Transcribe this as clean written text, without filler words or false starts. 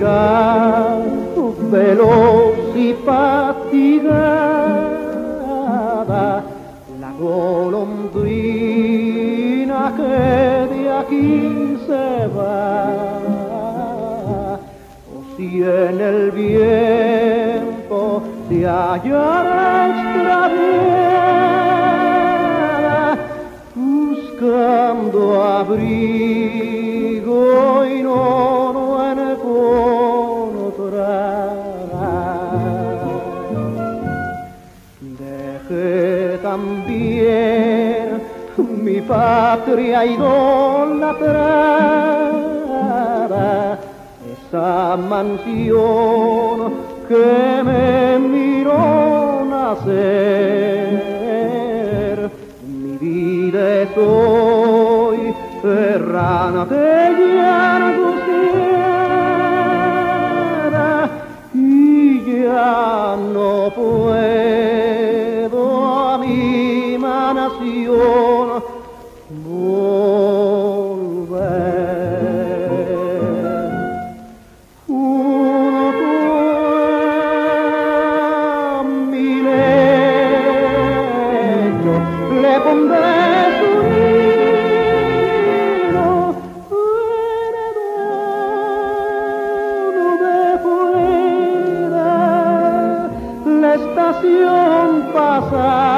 ya veloz y fatigada, la golondrina que de aquí se va. O si en el viento se hallara extraviada, buscando abrigo y no encontrará. Dejé también mi patria idolatrada, esa mansión que me miró nacer. Mi vida es hoy errante y angustiada, y ya no puedo a mi nación volver. Junto a mi lecho le pondré su nido, heredero de fuera la estación pasada.